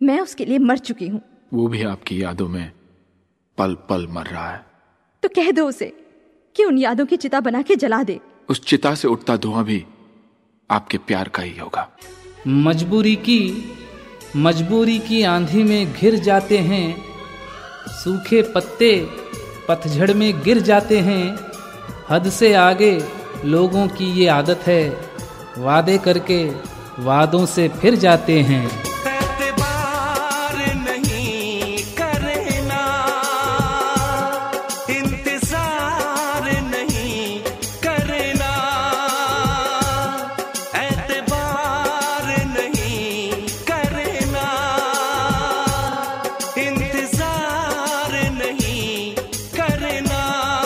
मैं उसके लिए मर चुकी हूँ। वो भी आपकी यादों में पल पल मर रहा है। तो कह दो उसे कि उन यादों की चिता बना के जला दे। उस चिता से उठता धुआं भी आपके प्यार का ही होगा। मजबूरी की आंधी में घिर जाते हैं, सूखे पत्ते पतझड़ में गिर जाते हैं। हद से आगे लोगों की ये आदत है, वादे करके वादों से फिर जाते हैं। एतबार नहीं करना, इंतजार नहीं करना, एतबार नहीं करना, इंतजार नहीं करना।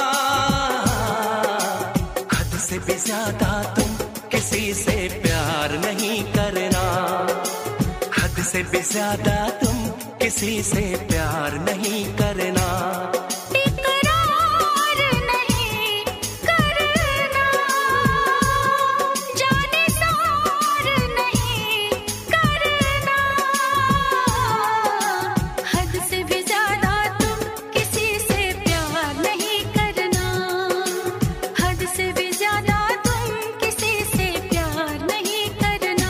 हद से भी ज्यादा तुम किसी से प्यार नहीं करना, हद से भी ज्यादा तुम किसी से प्यार नहीं करना। इकरार नहीं करना, जानेदार नहीं करना। हद से भी ज्यादा तुम किसी से प्यार नहीं करना, हद से भी ज्यादा तुम किसी से प्यार नहीं करना।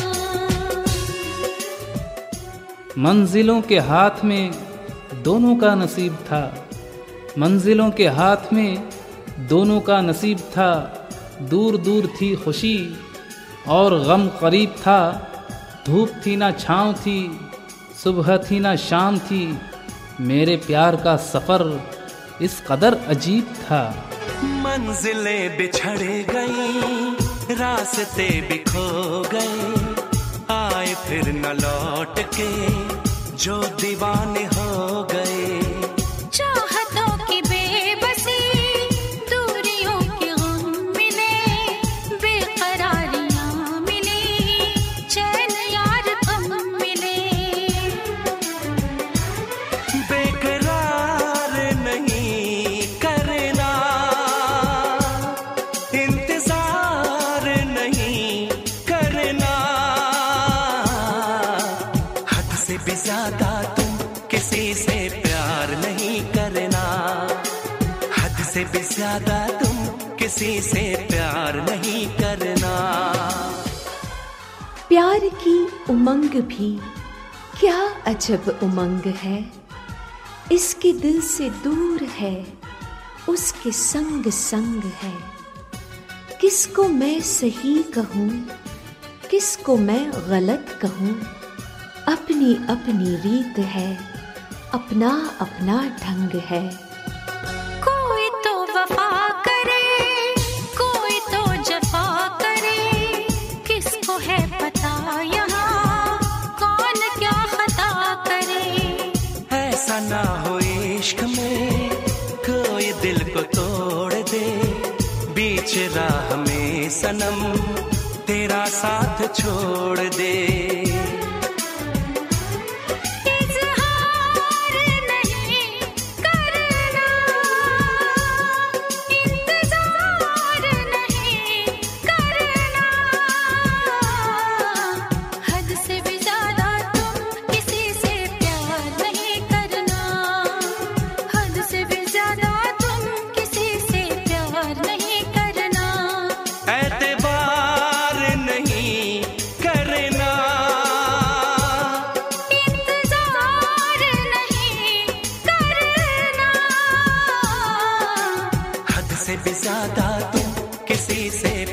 मंजिलों के हाथ में दोनों का नसीब था, मंजिलों के हाथ में दोनों का नसीब था। दूर दूर थी खुशी और गम करीब था, धूप थी ना छाँव थी, सुबह थी ना शाम थी। मेरे प्यार का सफ़र इस कदर अजीब था। मंजिलें बिछड़ गई, रास्ते भी खो गए, आए फिर न लौट के जो दीवाने हो गए। चाहतों की बेबसी, दूरियों के गम मिले, बेकरारियां मिली, चैन यार कम मिले। बेकरार नहीं करना, इंतजार नहीं करना। हद से भी ज्यादा तुम किसी से प्यार नहीं करना, हद से भी ज्यादा तुम किसी से प्यार नहीं करना। प्यार की उमंग भी क्या अजब उमंग है, इसके दिल से दूर है, उसके संग संग है। किसको मैं सही कहूँ, किसको मैं गलत कहूँ, अपनी अपनी रीत है, अपना अपना ढंग है। कोई तो वफा करे, कोई तो जफा करे, किसको है पता यहाँ कौन क्या खता करे। ऐसा ना हो इश्क में कोई दिल को तोड़ दे, बीच राह में सनम तेरा साथ छोड़ दे। इज़हार नहीं करना, इंतजार नहीं करना। हद से भी ज्यादा तुम किसी से प्यार नहीं करना, हद से भी ज्यादा तुम किसी से प्यार नहीं करना। एतबार नहीं करना, इंतजार नहीं करना। हद से भी ज्यादा तुम किसी से